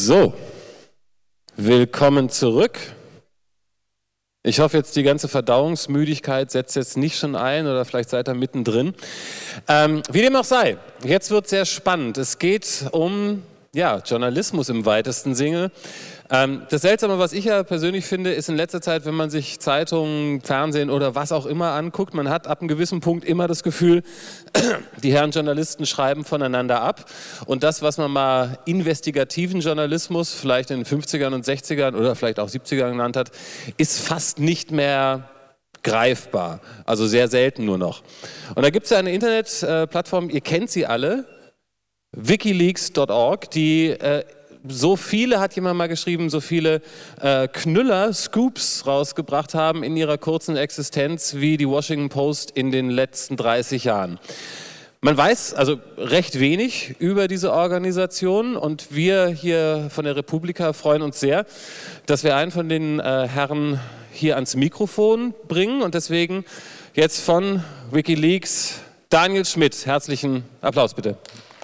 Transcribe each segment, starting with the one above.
So, willkommen zurück. Ich hoffe jetzt, die ganze Verdauungsmüdigkeit setzt jetzt nicht schon ein oder vielleicht seid ihr mittendrin. Wie dem auch sei, jetzt wird es sehr spannend. Es geht um Journalismus im weitesten Sinne. Das Seltsame, was ich ja persönlich finde, ist in letzter Zeit, wenn man sich Zeitungen, Fernsehen oder was auch immer anguckt, man hat ab einem gewissen Punkt immer das Gefühl, die Herren Journalisten schreiben voneinander ab. Und das, was man mal investigativen Journalismus vielleicht in den 50ern und 60ern oder vielleicht auch 70ern genannt hat, ist fast nicht mehr greifbar. Also sehr selten nur noch. Und da gibt es ja eine Internetplattform, ihr kennt sie alle, wikileaks.org, die so viele, hat jemand mal geschrieben, so viele Knüller, Scoops rausgebracht haben in ihrer kurzen Existenz wie die Washington Post in den letzten 30 Jahren. Man weiß also recht wenig über diese Organisation und wir hier von der Republika freuen uns sehr, dass wir einen von den Herren hier ans Mikrofon bringen und deswegen jetzt von Wikileaks Daniel Schmidt. Herzlichen Applaus bitte.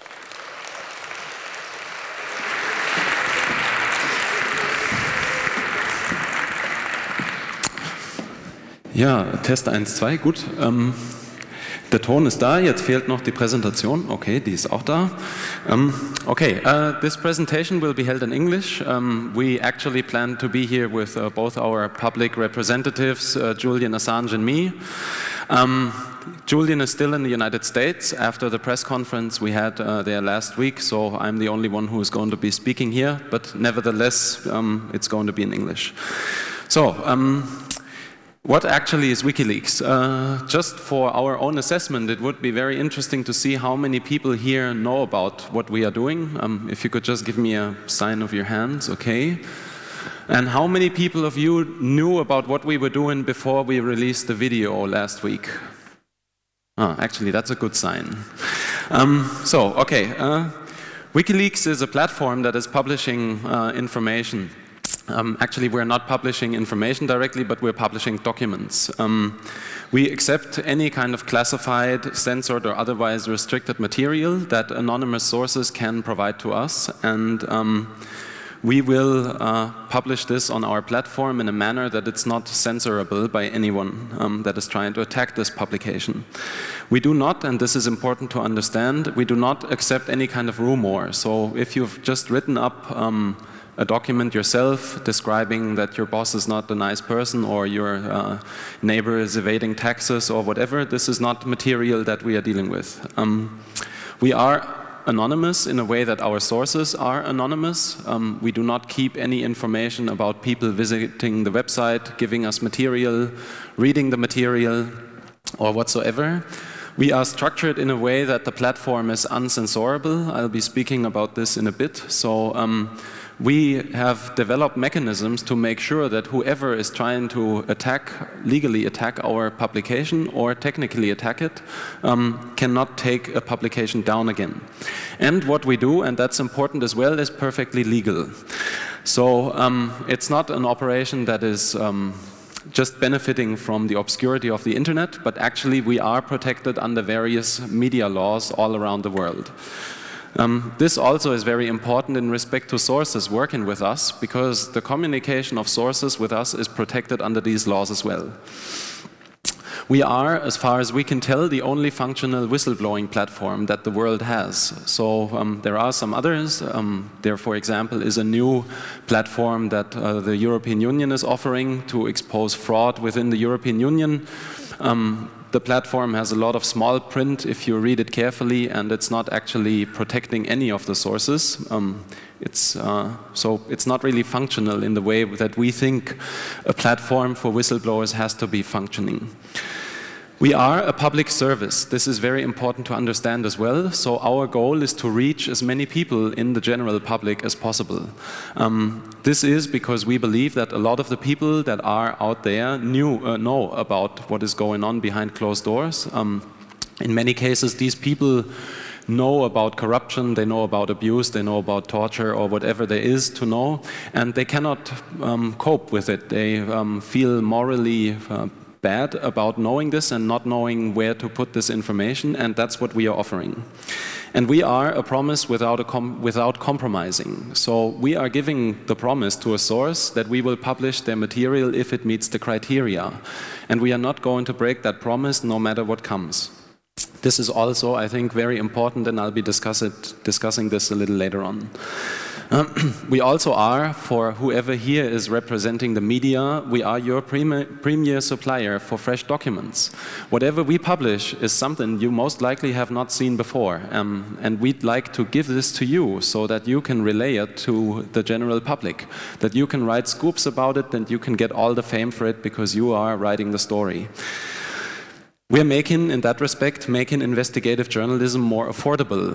Ja, Test 1, 2, gut. Der Ton ist da, jetzt fehlt noch die Präsentation. Okay, die ist auch da. This presentation will be held in English. We actually plan to be here with both our public representatives, Julian Assange and me. Julian is still in the United States after the press conference we had there last week, so I'm the only one who is going to be speaking here, but nevertheless, it's going to be in English. So, what actually is WikiLeaks? Just for our own assessment, it would be very interesting to see how many people here know about what we are doing. If you could just give me a sign of your hands, okay. And how many people of you knew about what we were doing before we released the video last week? Actually, that's a good sign. WikiLeaks is a platform that is publishing information. Actually, we're not publishing information directly, but we're publishing documents. We accept any kind of classified, censored, or otherwise restricted material that anonymous sources can provide to us, and we will publish this on our platform in a manner that it's not censorable by anyone that is trying to attack this publication. We do not, and this is important to understand, we do not accept any kind of rumor. So if you've just written up a document yourself describing that your boss is not a nice person or your neighbor is evading taxes or whatever, this is not material that we are dealing with. We are anonymous in a way that our sources are anonymous. We do not keep any information about people visiting the website, giving us material, reading the material, or whatsoever. We are structured in a way that the platform is uncensorable. I'll be speaking about this in a bit. So we have developed mechanisms to make sure that whoever is trying to legally attack our publication or technically attack it, cannot take a publication down again. And what we do, and that's important as well, is perfectly legal. So it's not an operation that is just benefiting from the obscurity of the internet, but actually we are protected under various media laws all around the world. This also is very important in respect to sources working with us, because the communication of sources with us is protected under these laws as well. We are, as far as we can tell, the only functional whistleblowing platform that the world has. So there are some others. There, for example, is a new platform that the European Union is offering to expose fraud within the European Union. The platform has a lot of small print if you read it carefully, and it's not actually protecting any of the sources. So it's not really functional in the way that we think a platform for whistleblowers has to be functioning. We are a public service. This is very important to understand as well. So our goal is to reach as many people in the general public as possible. This is because we believe that a lot of the people that are out there know about what is going on behind closed doors. In many cases, these people know about corruption, they know about abuse, they know about torture or whatever there is to know, and they cannot cope with it. They feel morally bad about knowing this and not knowing where to put this information, and that's what we are offering. And we are a promise without compromising. So we are giving the promise to a source that we will publish their material if it meets the criteria. And we are not going to break that promise no matter what comes. This is also, I think, very important, and I'll be discussing this a little later on. We also are, for whoever here is representing the media, we are your premier supplier for fresh documents. Whatever we publish is something you most likely have not seen before, and we'd like to give this to you so that you can relay it to the general public, that you can write scoops about it, and you can get all the fame for it because you are writing the story. We're making, in that respect, investigative journalism more affordable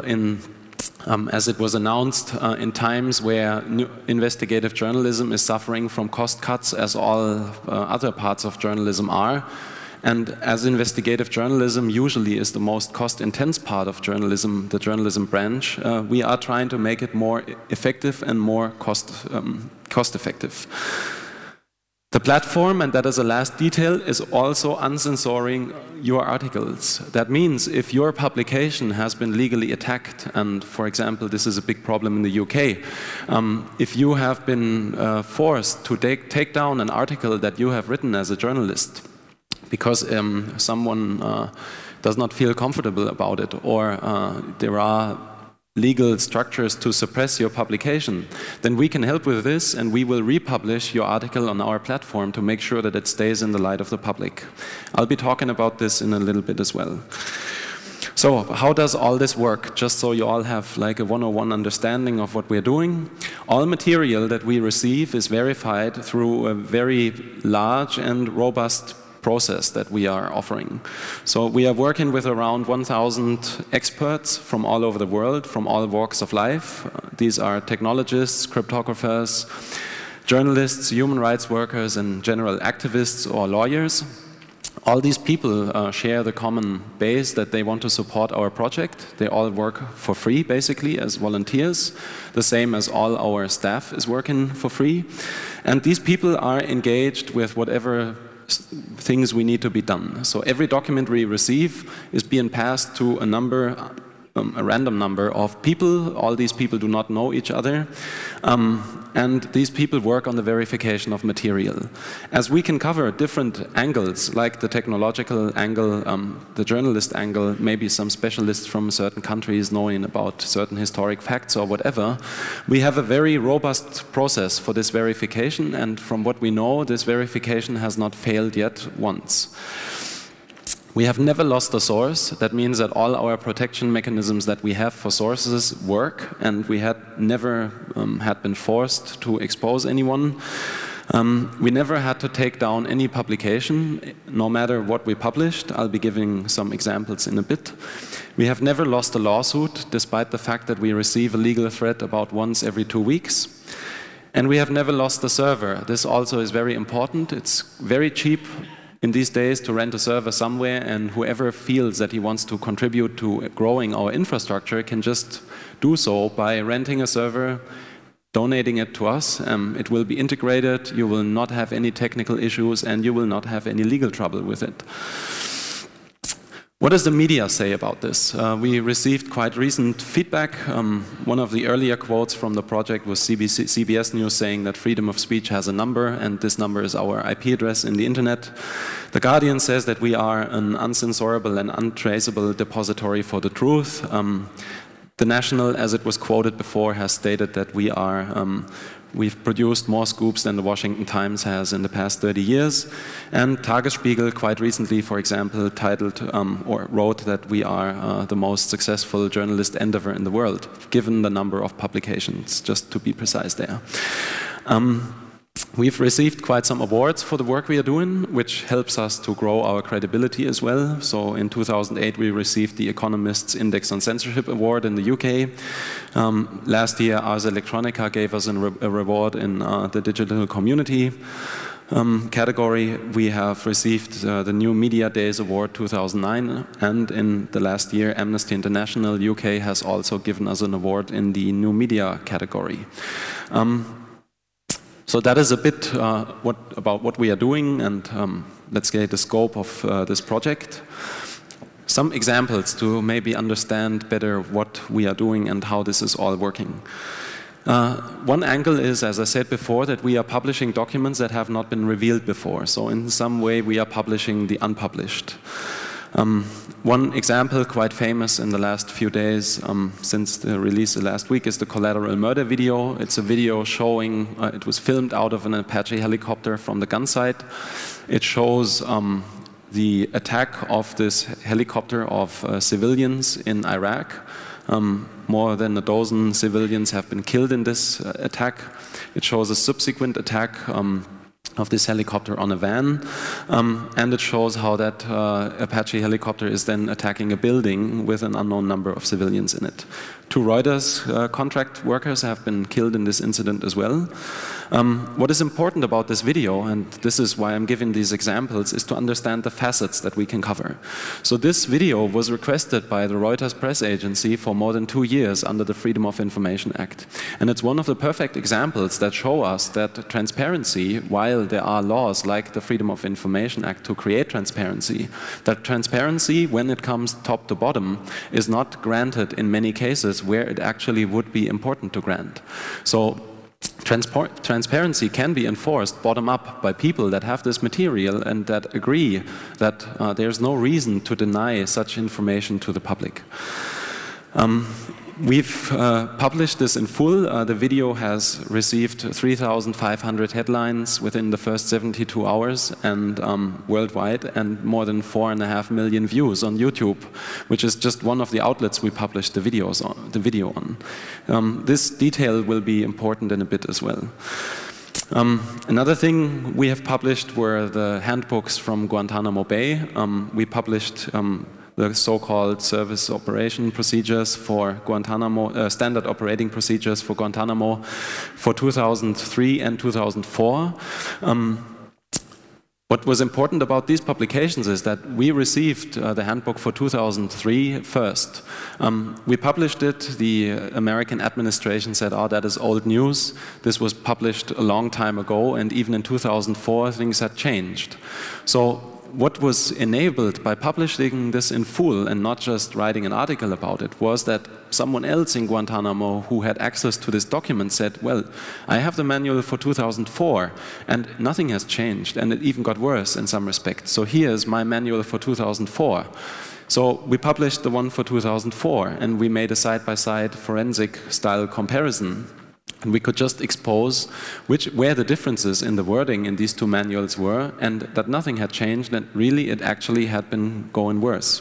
as it was announced in times where investigative journalism is suffering from cost cuts as all other parts of journalism are. And as investigative journalism usually is the most cost-intense part of journalism, the journalism branch, we are trying to make it more effective and more cost-effective. The platform, and that is the last detail, is also uncensoring your articles. That means if your publication has been legally attacked, and for example, this is a big problem in the UK, if you have been forced to take down an article that you have written as a journalist because someone does not feel comfortable about it, or there are legal structures to suppress your publication, then we can help with this, and we will republish your article on our platform to make sure that it stays in the light of the public. I'll be talking about this in a little bit as well. So how does all this work? Just so you all have like a 101 understanding of what we're doing. All material that we receive is verified through a very large and robust process that we are offering. So we are working with around 1,000 experts from all over the world, from all walks of life. These are technologists, cryptographers, journalists, human rights workers, and general activists or lawyers. All these people share the common base that they want to support our project. They all work for free, basically, as volunteers, the same as all our staff is working for free. And these people are engaged with whatever things we need to be done. So every document we receive is being passed to a random number of people. All these people do not know each other. And these people work on the verification of material. As we can cover different angles, like the technological angle, the journalist angle, maybe some specialists from certain countries knowing about certain historic facts or whatever, we have a very robust process for this verification, and from what we know, this verification has not failed yet once. We have never lost a source. That means that all our protection mechanisms that we have for sources work, and we had never had been forced to expose anyone. We never had to take down any publication, no matter what we published. I'll be giving some examples in a bit. We have never lost a lawsuit, despite the fact that we receive a legal threat about once every 2 weeks. And we have never lost a server. This also is very important. It's very cheap in these days to rent a server somewhere, and whoever feels that he wants to contribute to growing our infrastructure can just do so by renting a server, donating it to us. It will be integrated, you will not have any technical issues, and you will not have any legal trouble with it. What does the media say about this? We received quite recent feedback. One of the earlier quotes from the project was CBS News saying that freedom of speech has a number, and this number is our IP address in the internet. The Guardian says that we are an uncensorable and untraceable depository for the truth. The National, as it was quoted before, has stated that we've produced more scoops than the Washington Times has in the past 30 years. And Tagesspiegel quite recently, for example, titled or wrote that we are the most successful journalist endeavor in the world, given the number of publications, just to be precise there. We've received quite some awards for the work we are doing, which helps us to grow our credibility as well. So in 2008, we received the Economist's Index on Censorship Award in the UK. Last year, Ars Electronica gave us a reward in the digital community category. We have received the New Media Days Award 2009, and in the last year, Amnesty International UK has also given us an award in the New Media category. So that is a bit about what we are doing, and let's say, the scope of this project. Some examples to maybe understand better what we are doing and how this is all working. One angle is, as I said before, that we are publishing documents that have not been revealed before. So in some way we are publishing the unpublished. One example, quite famous in the last few days, since the release last week, is the Collateral Murder video. It's a video showing, it was filmed out of an Apache helicopter from the gun site. It shows the attack of this helicopter of civilians in Iraq. More than a dozen civilians have been killed in this attack. It shows a subsequent attack of this helicopter on a van, and it shows how that Apache helicopter is then attacking a building with an unknown number of civilians in it. 2 Reuters contract workers have been killed in this incident as well. What is important about this video, and this is why I'm giving these examples, is to understand the facets that we can cover. So this video was requested by the Reuters press agency for more than 2 years under the Freedom of Information Act. And it's one of the perfect examples that show us that transparency, while there are laws like the Freedom of Information Act to create transparency, that transparency, when it comes top to bottom, is not granted in many cases where it actually would be important to grant. So transparency can be enforced bottom-up by people that have this material and that agree that there's no reason to deny such information to the public. We've published this in full. The video has received 3,500 headlines within the first 72 hours and worldwide, and more than 4.5 million views on YouTube, which is just one of the outlets we published the video on. This detail will be important in a bit as well. Another thing we have published were the handbooks from Guantanamo Bay. We published the so-called service operation procedures for Guantanamo, standard operating procedures for Guantanamo for 2003 and 2004. What was important about these publications is that we received the handbook for 2003 first. We published it, the American administration said, oh, that is old news. This was published a long time ago, and even in 2004 things had changed. So what was enabled by publishing this in full and not just writing an article about it was that someone else in Guantanamo who had access to this document said, well, I have the manual for 2004 and nothing has changed, and it even got worse in some respects. So here's my manual for 2004. So we published the one for 2004 and we made a side-by-side forensic style comparison. And we could just expose where the differences in the wording in these 2 manuals were, and that nothing had changed, and really it actually had been going worse.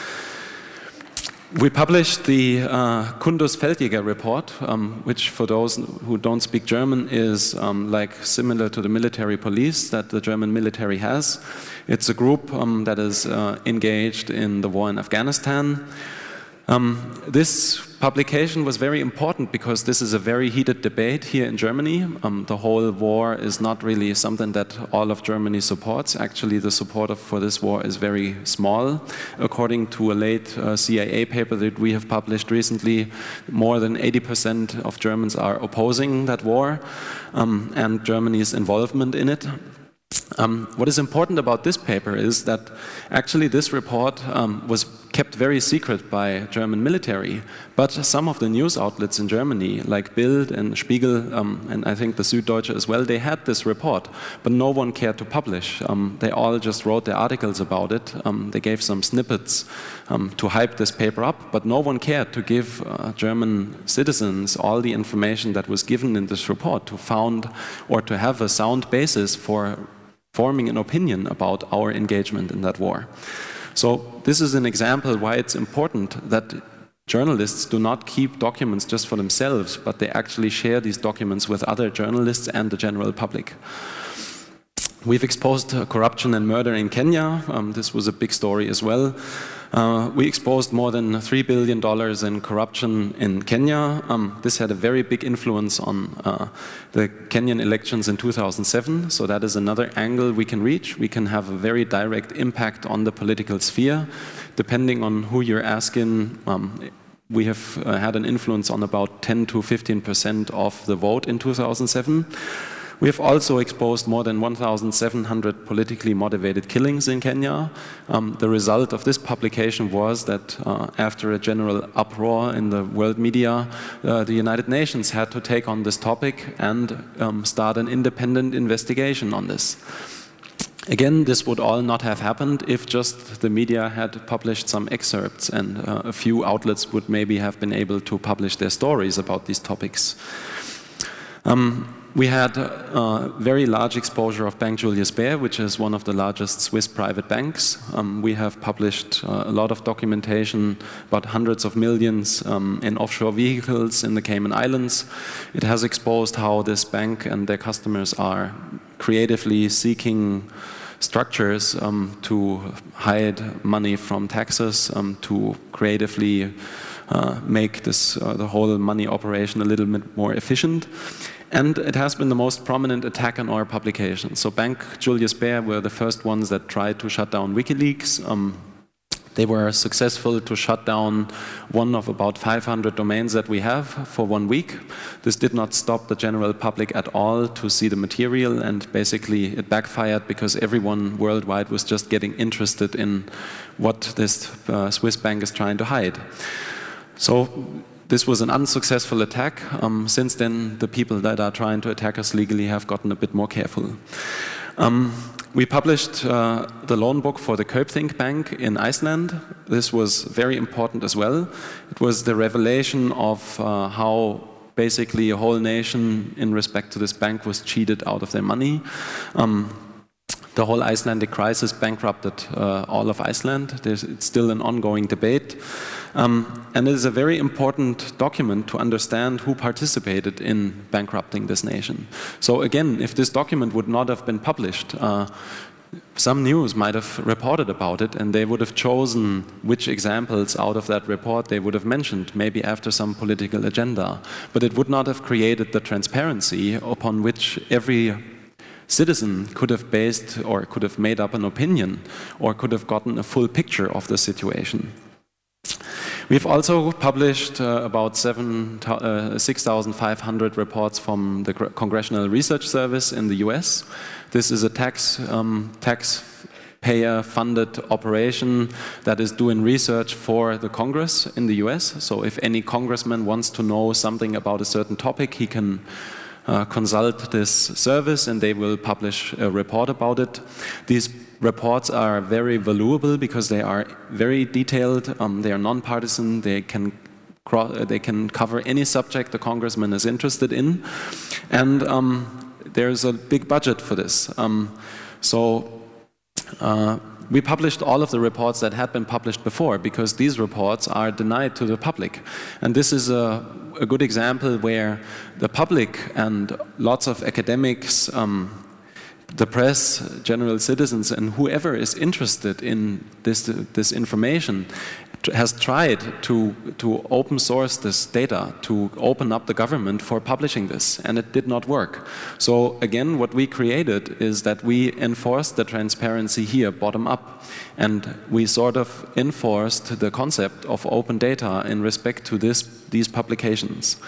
We published the Kunduz Feldjäger report, which for those who don't speak German is like similar to the military police that the German military has. It's a group that is engaged in the war in Afghanistan. This publication was very important because this is a very heated debate here in Germany. The whole war is not really something that all of Germany supports. Actually, the support for this war is very small. According to a late CIA paper that we have published recently, more than 80% of Germans are opposing that war and Germany's involvement in it. What is important about this paper is that actually this report was kept very secret by German military, but some of the news outlets in Germany, like Bild and Spiegel, and I think the Süddeutsche as well, they had this report, but no one cared to publish. They all just wrote their articles about it. They gave some snippets to hype this paper up, but no one cared to give German citizens all the information that was given in this report to found or to have a sound basis for forming an opinion about our engagement in that war. So this is an example why it's important that journalists do not keep documents just for themselves, but they actually share these documents with other journalists and the general public. We've exposed corruption and murder in Kenya. This was a big story as well. We exposed more than $3 billion in corruption in Kenya. This had a very big influence on the Kenyan elections in 2007. So that is another angle we can reach. We can have a very direct impact on the political sphere. Depending on who you're asking, we have had an influence on about 10 to 15% of the vote in 2007. We have also exposed more than 1,700 politically motivated killings in Kenya. The result of this publication was that after a general uproar in the world media, the United Nations had to take on this topic and start an independent investigation on this. Again, this would all not have happened if just the media had published some excerpts and a few outlets would maybe have been able to publish their stories about these topics. We had very large exposure of Bank Julius Baer, which is one of the largest Swiss private banks. We have published a lot of documentation about hundreds of millions in offshore vehicles in the Cayman Islands. It has exposed how this bank and their customers are creatively seeking structures to hide money from taxes, to creatively make this the whole money operation a little bit more efficient. And it has been the most prominent attack on our publication. So Bank Julius Baer were the first ones that tried to shut down WikiLeaks. They were successful to shut down one of about 500 domains that we have for 1 week. This did not stop the general public at all to see the material, and basically it backfired because everyone worldwide was just getting interested in what this Swiss bank is trying to hide. So this was an unsuccessful attack. Since then, the people that are trying to attack us legally have gotten a bit more careful. We published the loan book for the Kaupthing Bank in Iceland. This was very important as well. It was the revelation of how basically a whole nation in respect to this bank was cheated out of their money. The whole Icelandic crisis bankrupted all of Iceland. It's still an ongoing debate. And it is a very important document to understand who participated in bankrupting this nation. So again, if this document would not have been published, some news might have reported about it, and they would have chosen which examples out of that report they would have mentioned, maybe after some political agenda. But it would not have created the transparency upon which every citizen could have based or could have made up an opinion or could have gotten a full picture of the situation. We've also published about 6,500 reports from the Congressional Research Service in the US. This is a taxpayer-funded operation that is doing research for the Congress in the US. So if any congressman wants to know something about a certain topic, he can consult this service and they will publish a report about it. These reports are very valuable because they are very detailed, they are non-partisan, they can cover any subject the congressman is interested in, and there's a big budget for this. We published all of the reports that had been published before because these reports are denied to the public. And this is a good example where the public and lots of academics, the press, general citizens, and whoever is interested in this information has tried to open source this data, to open up the government for publishing this, and it did not work. So again, what we created is that we enforced the transparency here bottom up, and we sort of enforced the concept of open data in respect to these publications.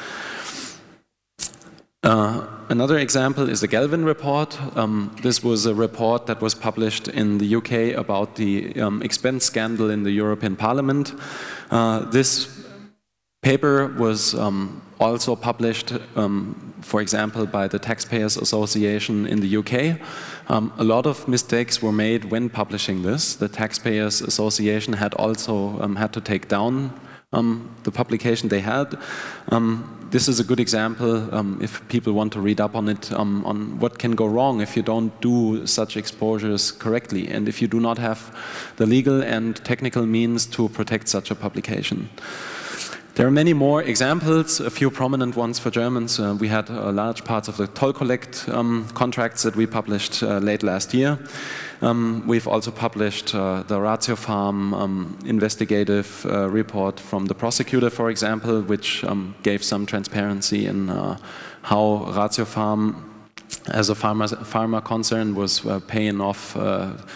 Another example is the Galvin report. This was a report that was published in the UK about the expense scandal in the European Parliament. This paper was also published, for example, by the Taxpayers Association in the UK. A lot of mistakes were made when publishing this. The Taxpayers Association had also had to take down the publication they had. This is a good example, if people want to read up on it, on what can go wrong if you don't do such exposures correctly, and if you do not have the legal and technical means to protect such a publication. There are many more examples, a few prominent ones for Germans. We had large parts of the toll collect contracts that we published late last year. We've also published the Ratiopharm investigative report from the prosecutor, for example, which gave some transparency in how Ratiopharm, as a pharma concern, was paying off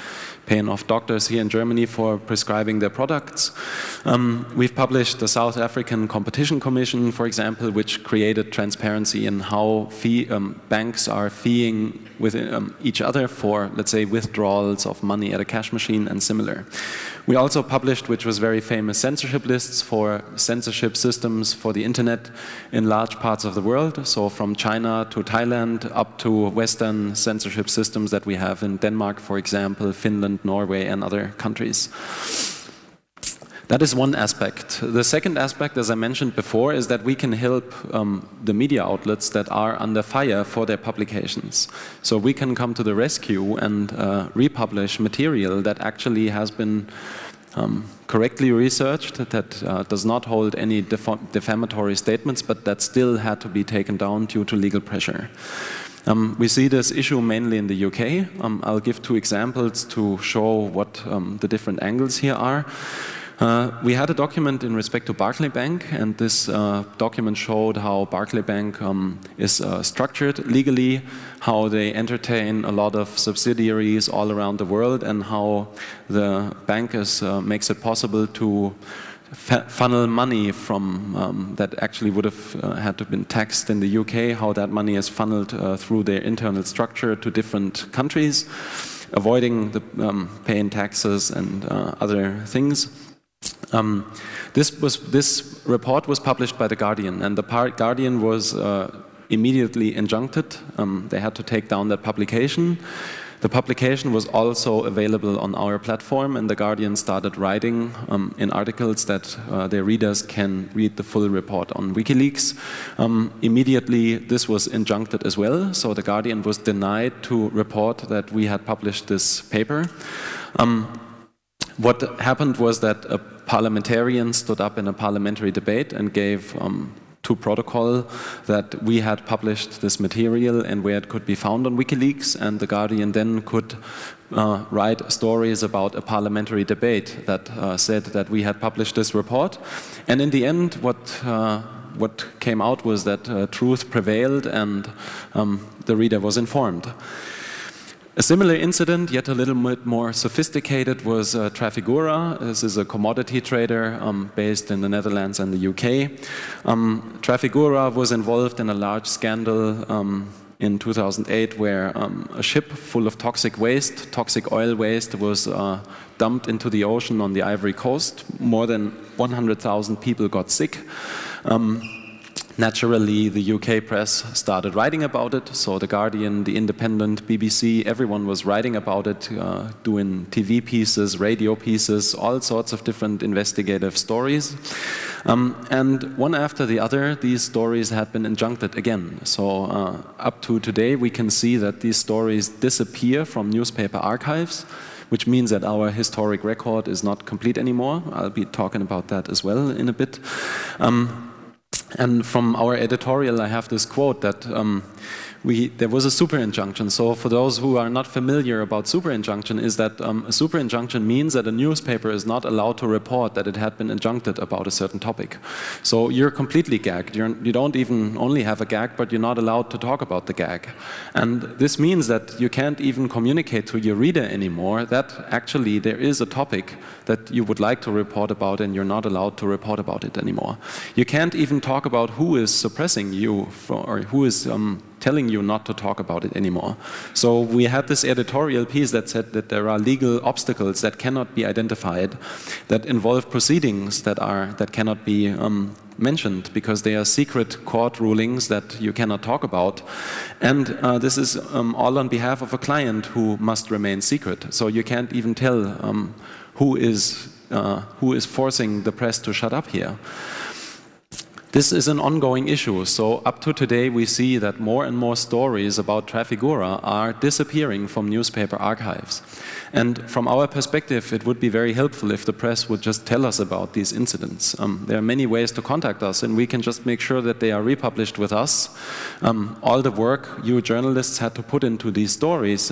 paying off doctors here in Germany for prescribing their products. We've published the South African Competition Commission, for example, which created transparency in how banks are feeing with each other for, let's say, withdrawals of money at a cash machine and similar. We also published, which was very famous, censorship lists for censorship systems for the internet in large parts of the world. So from China to Thailand up to Western censorship systems that we have in Denmark, for example, Finland, Norway, and other countries. That is one aspect. The second aspect, as I mentioned before, is that we can help the media outlets that are under fire for their publications. So we can come to the rescue and republish material that actually has been correctly researched, that does not hold any defamatory statements, but that still had to be taken down due to legal pressure. We see this issue mainly in the UK. I'll give 2 examples to show what the different angles here are. We had a document in respect to Barclay Bank, and this document showed how Barclay Bank is structured legally, how they entertain a lot of subsidiaries all around the world, and how the bank makes it possible to funnel money from that actually would have had to have been taxed in the UK, how that money is funneled through their internal structure to different countries, avoiding the paying taxes and other things. This report was published by The Guardian, and The Guardian was immediately injuncted. They had to take down that publication. The publication was also available on our platform, and The Guardian started writing in articles that their readers can read the full report on WikiLeaks. Immediately, this was injuncted as well, so The Guardian was denied to report that we had published this paper. What happened was that a parliamentarian stood up in a parliamentary debate and gave to protocol that we had published this material and where it could be found on WikiLeaks, and The Guardian then could write stories about a parliamentary debate that said that we had published this report. And in the end, what came out was that truth prevailed and the reader was informed. A similar incident, yet a little bit more sophisticated, was Trafigura. This is a commodity trader based in the Netherlands and the UK. Trafigura was involved in a large scandal in 2008 where a ship full of toxic oil waste, was dumped into the ocean on the Ivory Coast. More than 100,000 people got sick. Naturally, the UK press started writing about it, so The Guardian, The Independent, BBC, everyone was writing about it, doing TV pieces, radio pieces, all sorts of different investigative stories. And one after the other, these stories had been injuncted again. So up to today, we can see that these stories disappear from newspaper archives, which means that our historic record is not complete anymore. I'll be talking about that as well in a bit. And from our editorial, I have this quote that there was a super injunction. So for those who are not familiar about super injunction, is that a super injunction means that a newspaper is not allowed to report that it had been injuncted about a certain topic. So you're completely gagged. You don't even only have a gag, but you're not allowed to talk about the gag. And this means that you can't even communicate to your reader anymore that actually there is a topic that you would like to report about and you're not allowed to report about it anymore. You can't even talk about who is suppressing you or who is telling you not to talk about it anymore. So we had this editorial piece that said that there are legal obstacles that cannot be identified, that involve proceedings that cannot be mentioned because they are secret court rulings that you cannot talk about. And this is all on behalf of a client who must remain secret. So you can't even tell who is forcing the press to shut up here. This is an ongoing issue, so up to today we see that more and more stories about Trafigura are disappearing from newspaper archives. And from our perspective, it would be very helpful if the press would just tell us about these incidents. There are many ways to contact us, and we can just make sure that they are republished with us. All the work you journalists had to put into these stories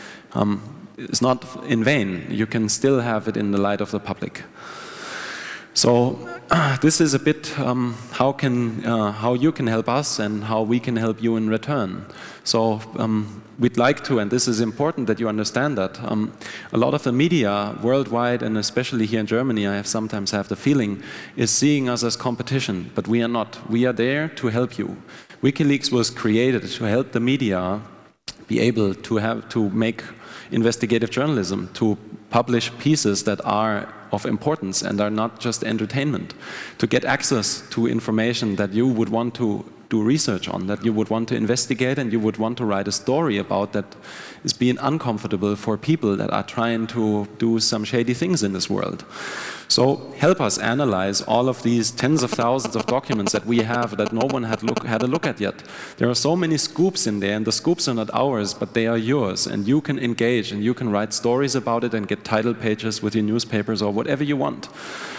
is not in vain. You can still have it in the light of the public. So this is a bit how you can help us and how we can help you in return. So we'd like to, and this is important that you understand that, a lot of the media worldwide, and especially here in Germany, I sometimes have the feeling, is seeing us as competition, but we are not. We are there to help you. WikiLeaks was created to help the media be able to make investigative journalism, to publish pieces that are of importance and are not just entertainment, to get access to information that you would want to do research on, that you would want to investigate and you would want to write a story about, that is being uncomfortable for people that are trying to do some shady things in this world. So help us analyze all of these tens of thousands of documents that we have that no one had a look at yet. There are so many scoops in there, and the scoops are not ours, but they are yours, and you can engage and you can write stories about it and get title pages with your newspapers or whatever you want.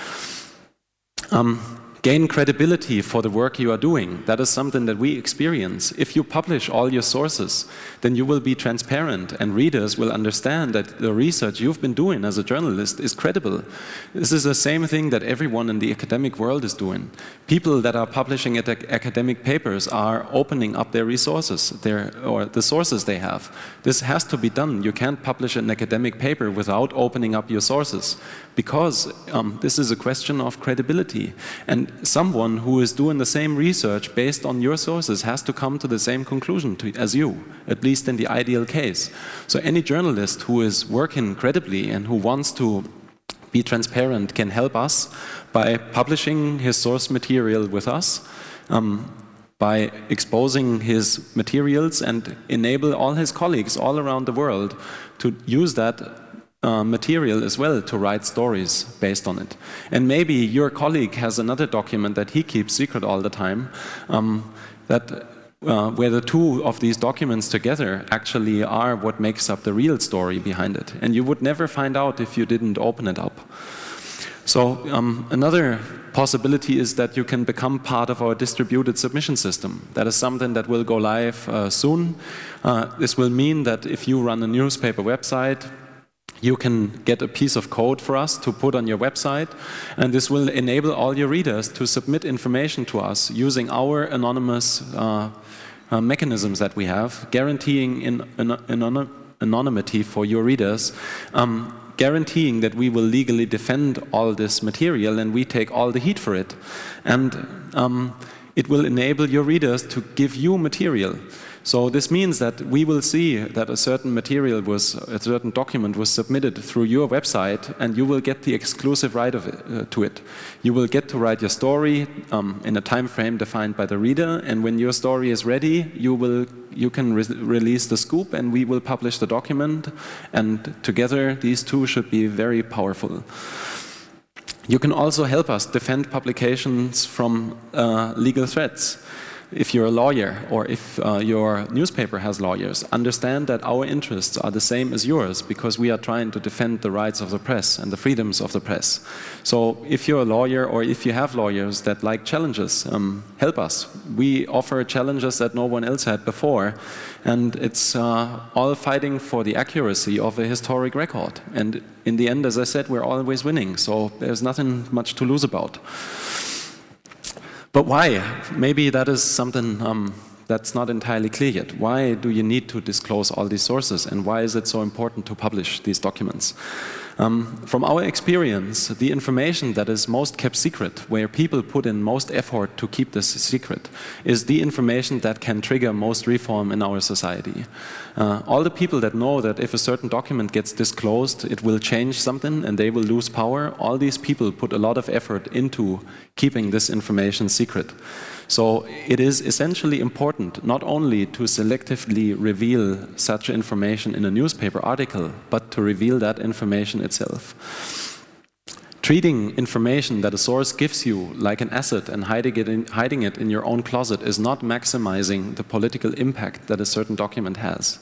Gain credibility for the work you are doing. That is something that we experience. If you publish all your sources, then you will be transparent and readers will understand that the research you've been doing as a journalist is credible. This is the same thing that everyone in the academic world is doing. People that are publishing academic papers are opening up their resources, or the sources they have. This has to be done. You can't publish an academic paper without opening up your sources, because this is a question of credibility. And someone who is doing the same research based on your sources has to come to the same conclusion as you, at least in the ideal case. So any journalist who is working credibly and who wants to be transparent can help us by publishing his source material with us, by exposing his materials, and enable all his colleagues all around the world to use that material as well to write stories based on it. And maybe your colleague has another document that he keeps secret all the time, where the two of these documents together actually are what makes up the real story behind it. And you would never find out if you didn't open it up. So another possibility is that you can become part of our distributed submission system. That is something that will go live soon. This will mean that if you run a newspaper website, you can get a piece of code for us to put on your website, and this will enable all your readers to submit information to us using our anonymous mechanisms that we have, guaranteeing anonymity for your readers, guaranteeing that we will legally defend all this material and we take all the heat for it. And it will enable your readers to give you material. So this means that we will see that a certain document was submitted through your website, and you will get the exclusive right to it. You will get to write your story in a time frame defined by the reader, and when your story is ready, you can release the scoop, and we will publish the document, and together these two should be very powerful. You can also help us defend publications from legal threats. If you're a lawyer, or if your newspaper has lawyers, understand that our interests are the same as yours, because we are trying to defend the rights of the press and the freedoms of the press. So if you're a lawyer, or if you have lawyers that like challenges, help us. We offer challenges that no one else had before, and it's all fighting for the accuracy of a historic record. And in the end, as I said, we're always winning, so there's nothing much to lose about. But why? Maybe that is something that's not entirely clear yet. Why do you need to disclose all these sources, and why is it so important to publish these documents? From our experience, the information that is most kept secret, where people put in most effort to keep this secret, is the information that can trigger most reform in our society. All the people that know that if a certain document gets disclosed, it will change something and they will lose power, all these people put a lot of effort into keeping this information secret. So it is essentially important not only to selectively reveal such information in a newspaper article, but to reveal that information itself. Treating information that a source gives you like an asset and hiding it in your own closet is not maximizing the political impact that a certain document has.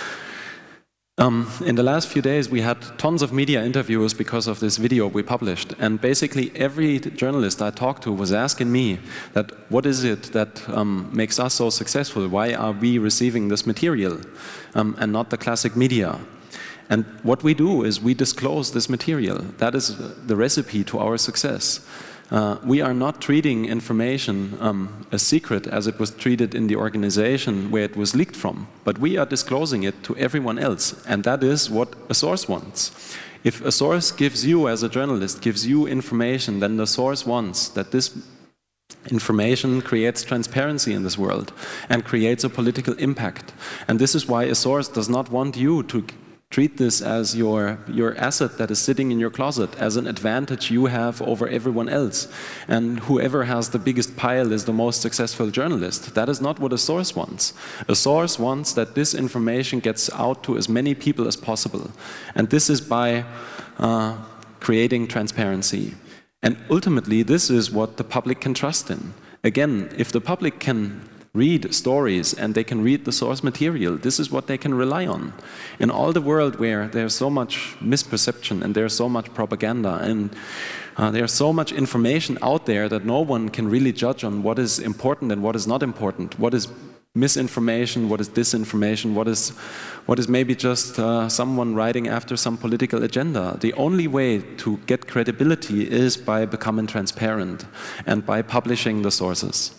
In the last few days, we had tons of media interviews because of this video we published, and basically every journalist I talked to was asking me that what is it that makes us so successful? Why are we receiving this material and not the classic media? And what we do is we disclose this material. That is the recipe to our success. We are not treating information a secret as it was treated in the organization where it was leaked from, but we are disclosing it to everyone else, and that is what a source wants. If a source gives you, as a journalist, gives you information, then the source wants that this information creates transparency in this world and creates a political impact. And this is why a source does not want you to treat this as your asset that is sitting in your closet, as an advantage you have over everyone else. And whoever has the biggest pile is the most successful journalist. That is not what a source wants. A source wants that this information gets out to as many people as possible. And this is by creating transparency. And ultimately, this is what the public can trust in. Again, if the public can read stories and they can read the source material, this is what they can rely on. In all the world where there's so much misperception and there's so much propaganda and there's so much information out there that no one can really judge on what is important and what is not important, what is misinformation, what is disinformation, what is maybe just someone writing after some political agenda. The only way to get credibility is by becoming transparent and by publishing the sources.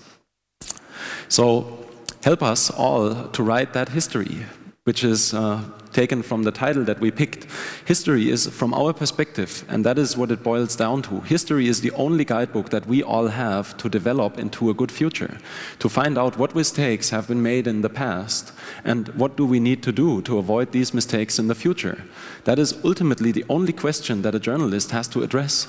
So help us all to write that history, which is taken from the title that we picked. History is from our perspective, and that is what it boils down to. History is the only guidebook that we all have to develop into a good future, to find out what mistakes have been made in the past and what do we need to do to avoid these mistakes in the future. That is ultimately the only question that a journalist has to address.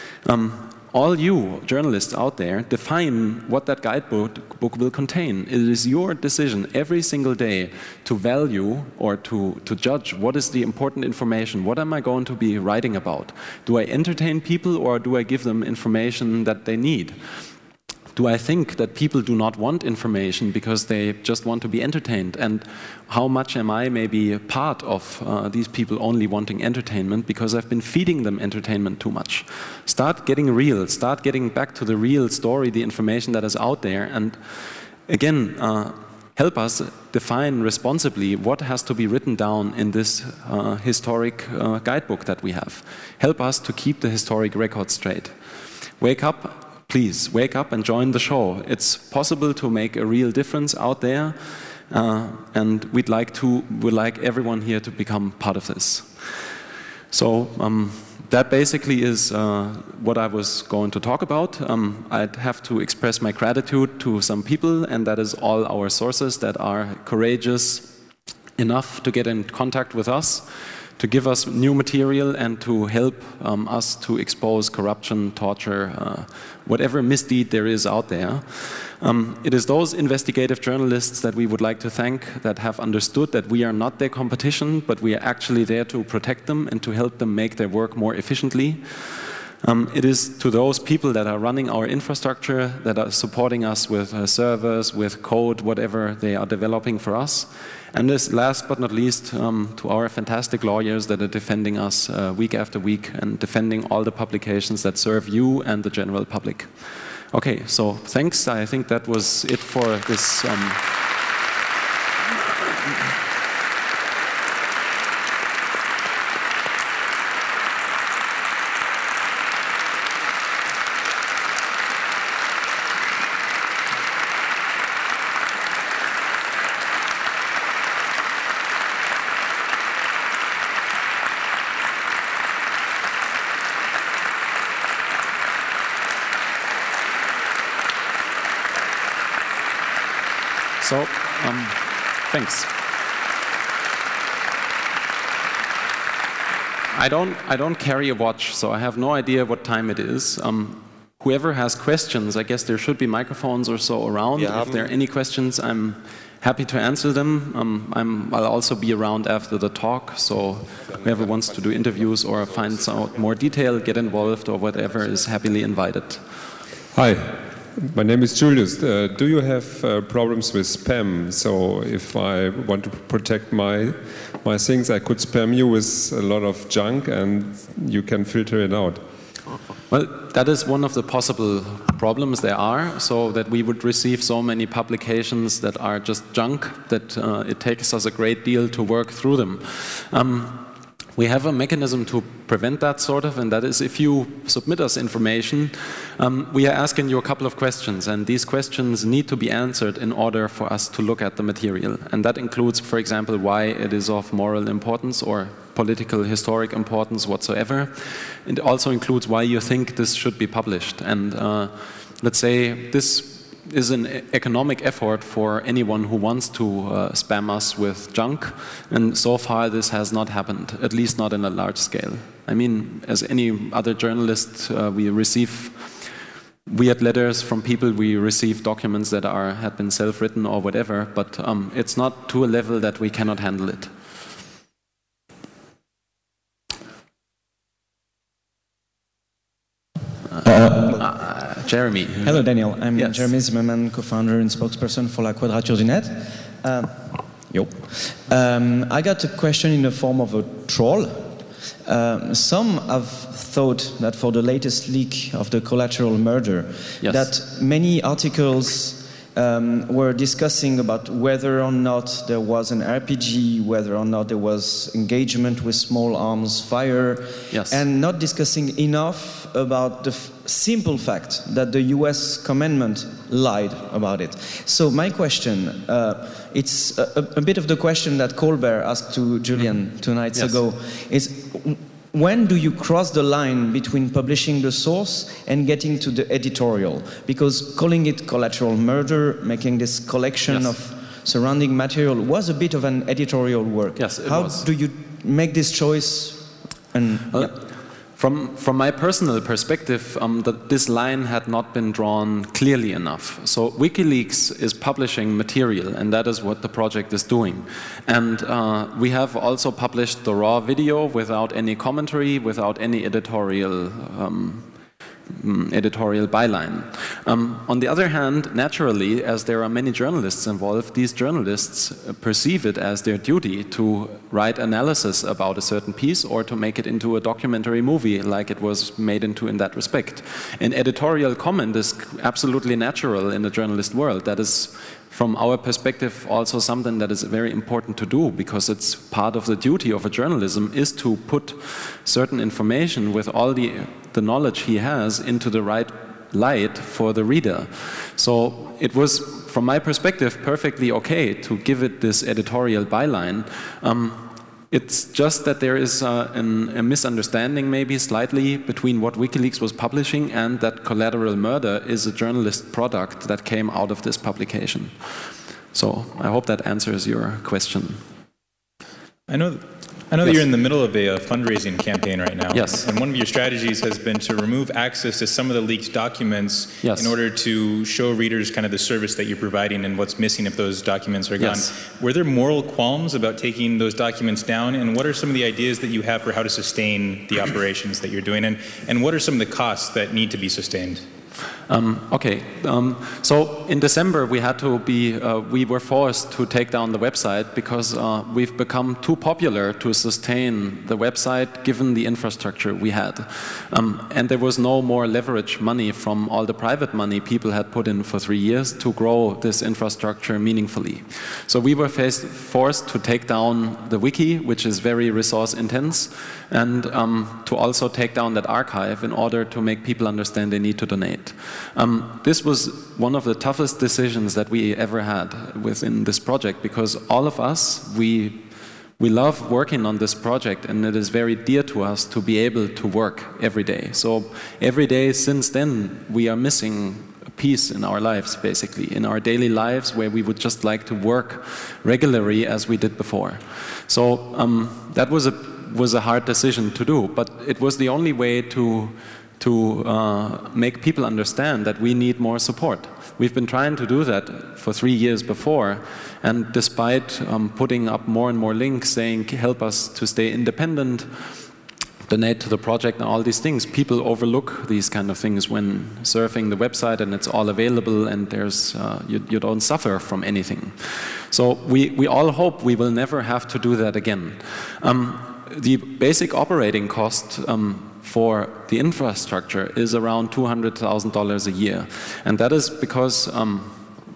All you journalists out there, define what that guidebook will contain. It is your decision every single day to value or to judge what is the important information. What am I going to be writing about? Do I entertain people or do I give them information that they need? Do I think that people do not want information because they just want to be entertained? And how much am I maybe a part of these people only wanting entertainment because I've been feeding them entertainment too much? Start getting real, start getting back to the real story, the information that is out there, and again, help us define responsibly what has to be written down in this historic guidebook that we have. Help us to keep the historic record straight. Wake up. Please, wake up and join the show. It's possible to make a real difference out there, and we'd like everyone here to become part of this. So that basically is what I was going to talk about. I'd have to express my gratitude to some people, and that is all our sources that are courageous enough to get in contact with us, to give us new material and to help us to expose corruption, torture, whatever misdeed there is out there. It is those investigative journalists that we would like to thank that have understood that we are not their competition, but we are actually there to protect them and to help them make their work more efficiently. It is to those people that are running our infrastructure, that are supporting us with servers, with code, whatever they are developing for us. And this, last but not least, to our fantastic lawyers that are defending us week after week and defending all the publications that serve you and the general public. Okay, so thanks. I think that was it for this. So, thanks. I don't carry a watch, so I have no idea what time it is. Whoever has questions, I guess there should be microphones or so around. If there are any questions, I'm happy to answer them. I'll also be around after the talk, so whoever wants to do interviews or finds out more detail, get involved or whatever is happily invited. Hi. My name is Julius. Do you have problems with spam? So if I want to protect my things, I could spam you with a lot of junk and you can filter it out. Well, that is one of the possible problems there are, so that we would receive so many publications that are just junk that it takes us a great deal to work through them. We have a mechanism to prevent that sort of, and that is if you submit us information, we are asking you a couple of questions, and these questions need to be answered in order for us to look at the material. And that includes, for example, why it is of moral importance or political, historic importance whatsoever. It also includes why you think this should be published. And let's say this is an economic effort for anyone who wants to spam us with junk, and so far this has not happened, at least not in a large scale. I mean, as any other journalist, we receive weird letters from people, we receive documents that had been self-written or whatever, but it's not to a level that we cannot handle it. Jeremy. Hello, Daniel. I'm Yes. Jeremy Zimmerman, co-founder and spokesperson for La Quadrature du Net. I got a question in the form of a troll. Some have thought that for the latest leak of the Collateral Murder, Yes. that many articles were discussing about whether or not there was an RPG, whether or not there was engagement with small arms fire, Yes. and not discussing enough about the simple fact that the US commandment lied about it. So my question, it's a bit of the question that Colbert asked to Julian 2 nights Yes. ago, is when do you cross the line between publishing the source and getting to the editorial? Because calling it collateral murder, making this collection Yes. of surrounding material was a bit of an editorial work. Yes, it How was. do you make this choice? And From my personal perspective, this line had not been drawn clearly enough. So WikiLeaks is publishing material, and that is what the project is doing. And we have also published the raw video without any commentary, without any editorial byline. On the other hand, naturally, as there are many journalists involved, these journalists perceive it as their duty to write analysis about a certain piece or to make it into a documentary movie like it was made into in that respect. An editorial comment is absolutely natural in the journalist world. That is, from our perspective, also something that is very important to do, because it's part of the duty of a journalism is to put certain information with all the knowledge he has into the right light for the reader. So it was, from my perspective, perfectly okay to give it this editorial byline. It's just that there is a misunderstanding, maybe slightly, between what WikiLeaks was publishing and that Collateral Murder is a journalist product that came out of this publication. So I hope that answers your question. I know that you're in the middle of a fundraising campaign right now. Yes. And one of your strategies has been to remove access to some of the leaked documents Yes. in order to show readers kind of the service that you're providing and what's missing if those documents are gone. Yes. Were there moral qualms about taking those documents down? And what are some of the ideas that you have for how to sustain the operations that you're doing? And what are some of the costs that need to be sustained? So in December we were forced to take down the website because we've become too popular to sustain the website given the infrastructure we had. And there was no more leverage money from all the private money people had put in for 3 years to grow this infrastructure meaningfully. So we were forced to take down the wiki, which is very resource intense, and to also take down that archive in order to make people understand they need to donate. This was one of the toughest decisions that we ever had within this project, because all of us, we love working on this project, and it is very dear to us to be able to work every day. So every day since then, we are missing a piece in our lives, basically, in our daily lives, where we would just like to work regularly as we did before. So that was a hard decision to do, but it was the only way to make people understand that we need more support. We've been trying to do that for 3 years before, and despite putting up more and more links saying help us to stay independent, donate to the project and all these things, people overlook these kind of things when surfing the website, and it's all available, and there's you don't suffer from anything. So we all hope we will never have to do that again. The basic operating cost for the infrastructure is around $200,000 a year. And that is because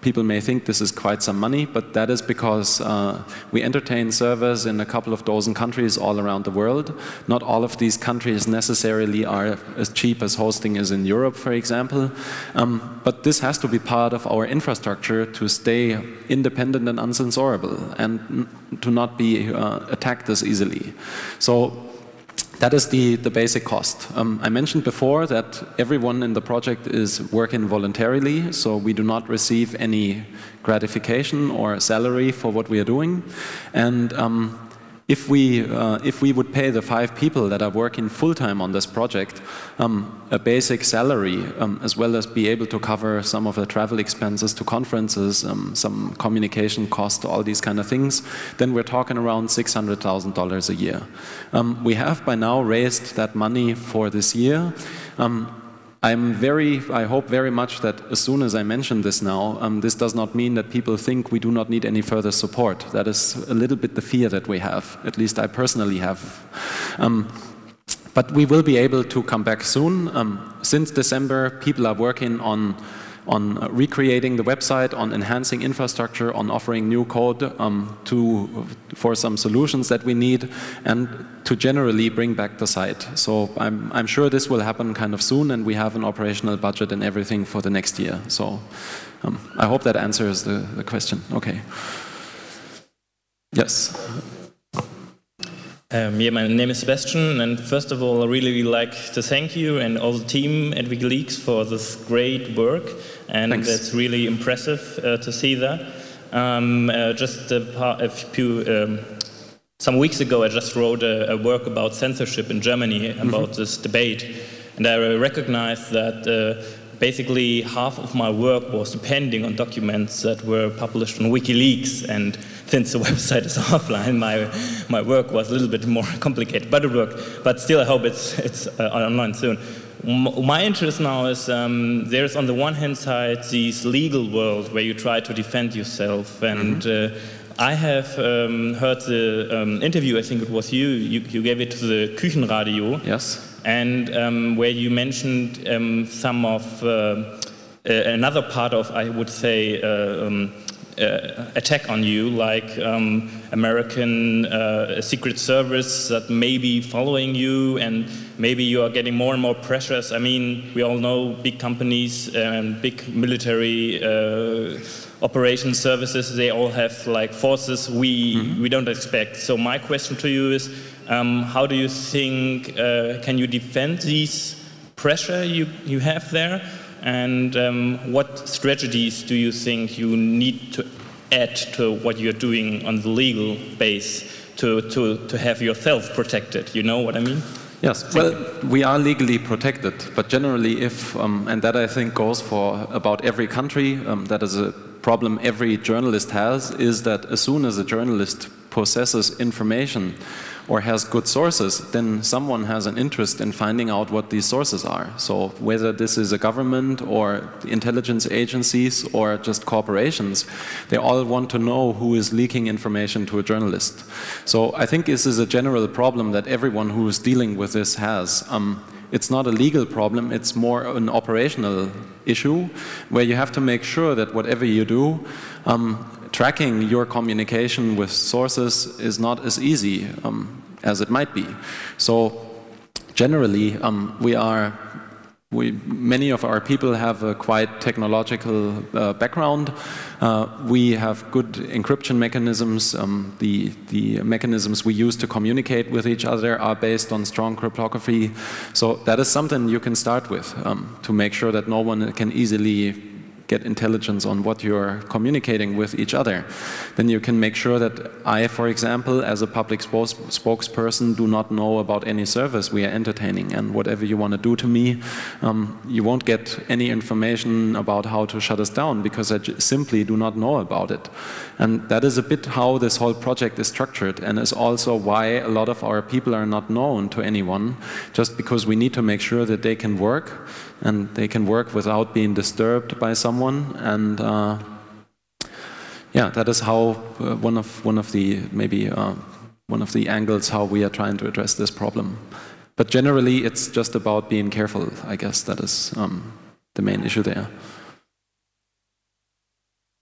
people may think this is quite some money, but that is because we entertain servers in a couple of dozen countries all around the world. Not all of these countries necessarily are as cheap as hosting is in Europe, for example. But this has to be part of our infrastructure to stay independent and uncensorable and to not be attacked as easily. So that is the basic cost. I mentioned before that everyone in the project is working voluntarily, so we do not receive any gratification or salary for what we are doing. And if we would pay the 5 people that are working full-time on this project a basic salary, as well as be able to cover some of the travel expenses to conferences, some communication costs, all these kind of things, then we're talking around $600,000 a year. We have by now raised that money for this year. I hope very much that as soon as I mention this now, this does not mean that people think we do not need any further support. That is a little bit the fear that we have, at least I personally have. But we will be able to come back soon. Since December, people are working on recreating the website, on enhancing infrastructure, on offering new code for some solutions that we need, and to generally bring back the site. So I'm sure this will happen kind of soon, and we have an operational budget and everything for the next year. So I hope that answers the question. Okay. Yes. Yeah, my name is Sebastian, and first of all, I really like to thank you and all the team at WikiLeaks for this great work, and Thanks. it's really impressive to see that. Some weeks ago, I just wrote a work about censorship in Germany, about this debate, and I recognized that basically half of my work was depending on documents that were published on WikiLeaks, and since the website is offline, my work was a little bit more complicated, but it worked. But still, I hope it's online soon. My interest now is there's on the one hand side this legal world where you try to defend yourself, and I have heard the interview, I think it was you gave it to the Küchenradio. Yes. And where you mentioned some of another part of, I would say, attack on you, like American Secret Service that may be following you, and maybe you are getting more and more pressures. I mean, we all know big companies and big military operation services, they all have like forces we don't expect. So my question to you is, how do you think, can you defend these pressure you have there? And what strategies do you think you need to add to what you're doing on the legal base to have yourself protected? You know what I mean? Yes, well, we are legally protected, but generally if, and that I think goes for about every country, that is a problem every journalist has, is that as soon as a journalist possesses information or has good sources, then someone has an interest in finding out what these sources are. So whether this is a government or intelligence agencies or just corporations, they all want to know who is leaking information to a journalist. So I think this is a general problem that everyone who is dealing with this has. It's not a legal problem, it's more an operational issue where you have to make sure that whatever you do, tracking your communication with sources is not as easy as it might be. So generally, many of our people have a quite technological background. We have good encryption mechanisms. The mechanisms we use to communicate with each other are based on strong cryptography. So that is something you can start with to make sure that no one can easily get intelligence on what you're communicating with each other. Then you can make sure that I, for example, as a public spokesperson, do not know about any service we are entertaining, and whatever you want to do to me, you won't get any information about how to shut us down because I simply do not know about it. And that is a bit how this whole project is structured, and is also why a lot of our people are not known to anyone, just because we need to make sure that they can work, and they can work without being disturbed by someone. And yeah, that is how one of the angles how we are trying to address this problem. But generally, it's just about being careful. I guess that is the main issue there.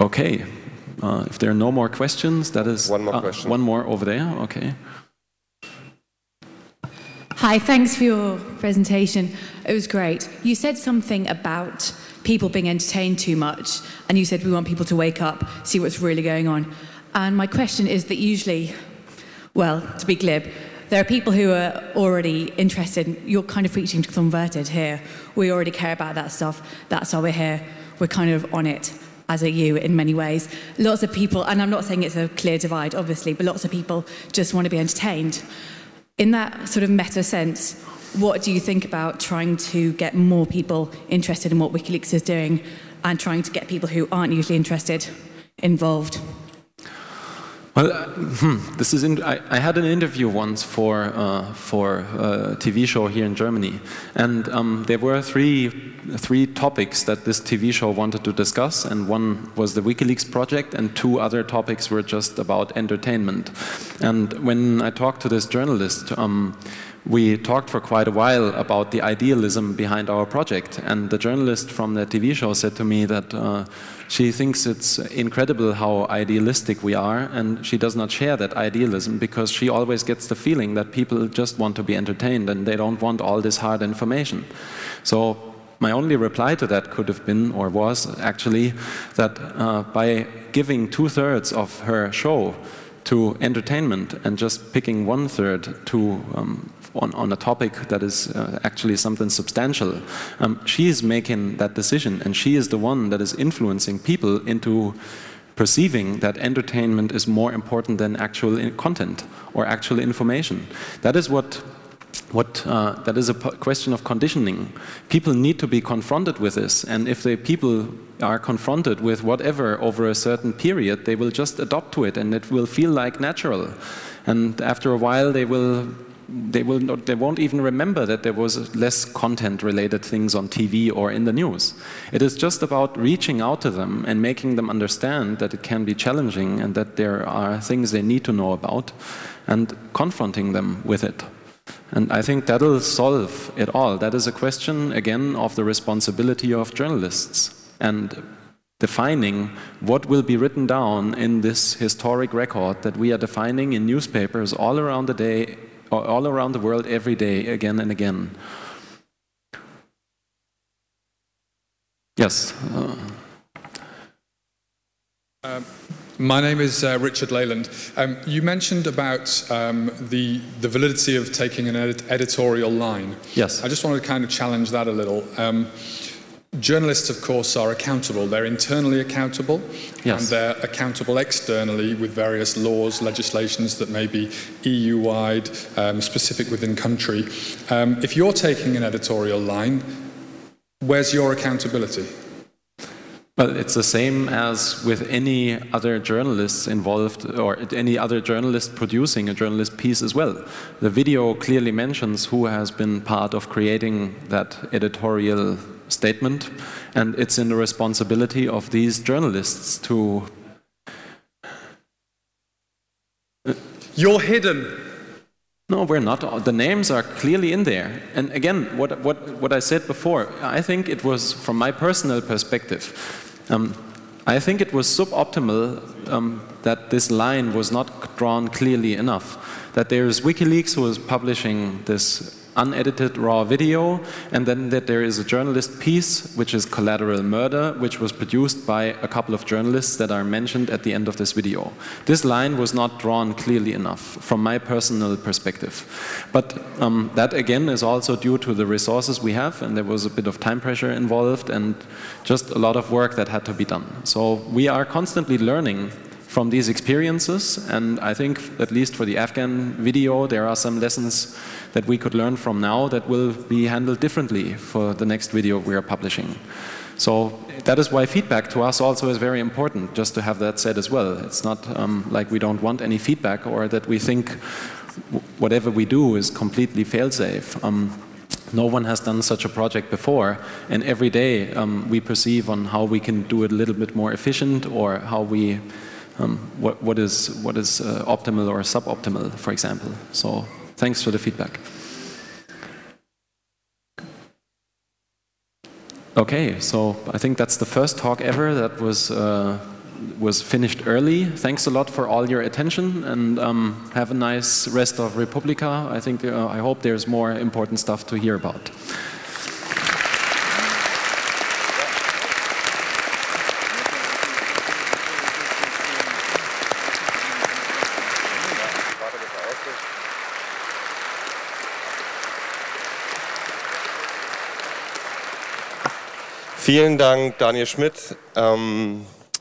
Okay. If there are no more questions, that is... One more question. One more over there, okay. Hi, thanks for your presentation. It was great. You said something about people being entertained too much, and you said we want people to wake up, see what's really going on. And my question is that usually, well, to be glib, there are people who are already interested. You're kind of preaching to converted here. We already care about that stuff. That's why we're here. We're kind of on it, as are you in many ways. Lots of people, and I'm not saying it's a clear divide, obviously, but lots of people just want to be entertained. In that sort of meta sense, what do you think about trying to get more people interested in what WikiLeaks is doing and trying to get people who aren't usually interested involved? Well, I had an interview once for a TV show here in Germany, and there were three topics that this TV show wanted to discuss, and one was the WikiLeaks project, and two other topics were just about entertainment. And when I talked to this journalist, we talked for quite a while about the idealism behind our project, and the journalist from the TV show said to me that she thinks it's incredible how idealistic we are, and she does not share that idealism because she always gets the feeling that people just want to be entertained and they don't want all this hard information. So my only reply to that could have been, or was actually, that by giving 2/3 of her show to entertainment and just picking 1/3 to on a topic that is actually something substantial, she is making that decision, and she is the one that is influencing people into perceiving that entertainment is more important than actual content or actual information. That is that is a question of conditioning. People need to be confronted with this, and if the people are confronted with whatever over a certain period, they will just adopt to it, and it will feel like natural. And after a while, they won't even remember that there was less content-related things on TV or in the news. It is just about reaching out to them and making them understand that it can be challenging and that there are things they need to know about, and confronting them with it. And I think that'll solve it all. That is a question, again, of the responsibility of journalists and defining what will be written down in this historic record that we are defining in newspapers all around the day, all around the world every day, again and again. Yes. My name is Richard Leyland. You mentioned about the validity of taking an editorial line. Yes. I just want to kind of challenge that a little. Journalists, of course, are accountable. They're internally accountable, yes, and they're accountable externally with various laws, legislations that may be EU-wide, specific within country. If you're taking an editorial line, where's your accountability? Well, it's the same as with any other journalists involved, or any other journalist producing a journalist piece as well. The video clearly mentions who has been part of creating that editorial statement, and it's in the responsibility of these journalists to... You're hidden. No, we're not. The names are clearly in there. And again, what I said before, I think it was, from my personal perspective, I think it was suboptimal that this line was not drawn clearly enough. That there is WikiLeaks who is publishing this unedited raw video, and then that there is a journalist piece, which is Collateral Murder, which was produced by a couple of journalists that are mentioned at the end of this video. This line was not drawn clearly enough from my personal perspective. But that again is also due to the resources we have, and there was a bit of time pressure involved and just a lot of work that had to be done. So we are constantly learning from these experiences, and I think, at least for the Afghan video, there are some lessons that we could learn from now that will be handled differently for the next video we are publishing. So that is why feedback to us also is very important, just to have that said as well. It's not like we don't want any feedback or that we think whatever we do is completely fail-safe. No one has done such a project before, and every day we perceive on how we can do it a little bit more efficient, or how we what is optimal or suboptimal, for example. So thanks for the feedback. Okay, so I think that's the first talk ever that was was finished early. Thanks a lot for all your attention, and have a nice rest of Republica. I hope there's more important stuff to hear about. Vielen Dank, Daniel Schmidt.